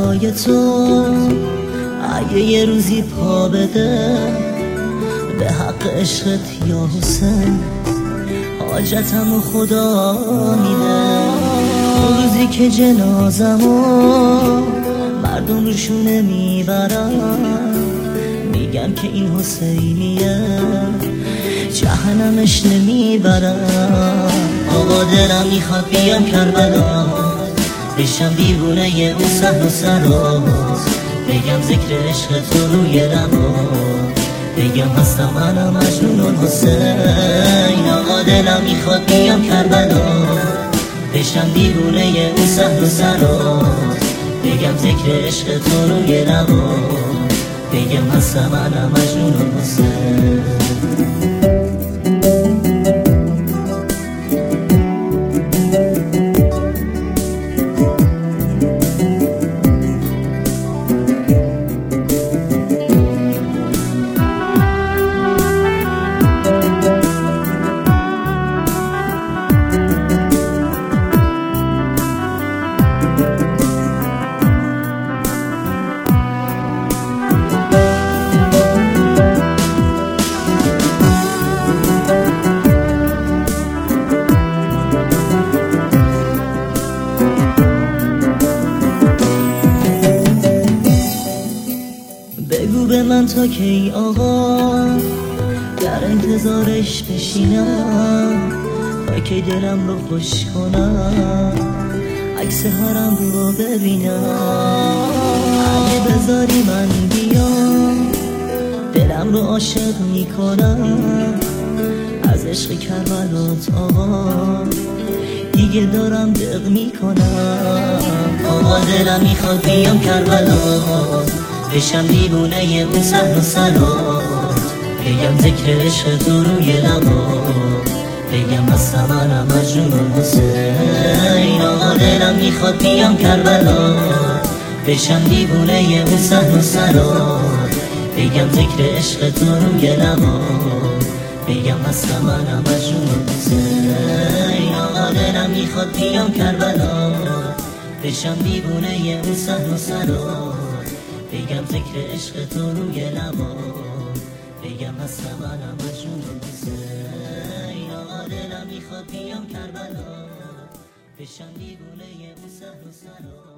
برای تو اگه یه روزی پا بده به حق عشقت یا حسین، حاجتمو خدا میده. اون روزی که جنازمو مردم روشونه میبرن، میگن که این حسینیه، جهنمش نمیبرن. آقا دلم میخواد بیام کربلا، بشم دیوونه اون صحن و سراز، بگم ذکر عشق تو روی لبا، بگم هستم منم مجنون الحسین. آقا دلم میخواد بیام کربلا، بشم دیوونه اون صحن و سراز، بگم ذکر عشق تو روی لبا، بگم هستم منم مجنون الحسین. بگو به من تا کی آقا در انتظارش بشینم، تا کی دلم رو خوش کنم، عکس حرم رو ببینم. اگه بذاری من بیام دلم رو عاشق میکنم، از عشق کربلات آقا دیگه دارم دق میکنم. آقا دلم میخواد بیام کربلا، بشم دیوونه اون صحن و سرات، بگم ذکر عشق تو روی لبا، بگم هستم منم مجنون الحسین. آقا دلم میخواد بیام کربلا، بشم دیوونه اون صحن و سرات، بگم ذکر عشق تو روی لبا، بگم هستم منم مجنون الحسین. آقا دلم میخواد بیام کربلا، بشم دیوونه اون صحن و سرات، بگم ذکر عشق تو روی لبا، بگم هستم منم مجنون الحسین. آقا دلم میخواد بیام کربلا، بشم دیوونه اون صحن و سرات.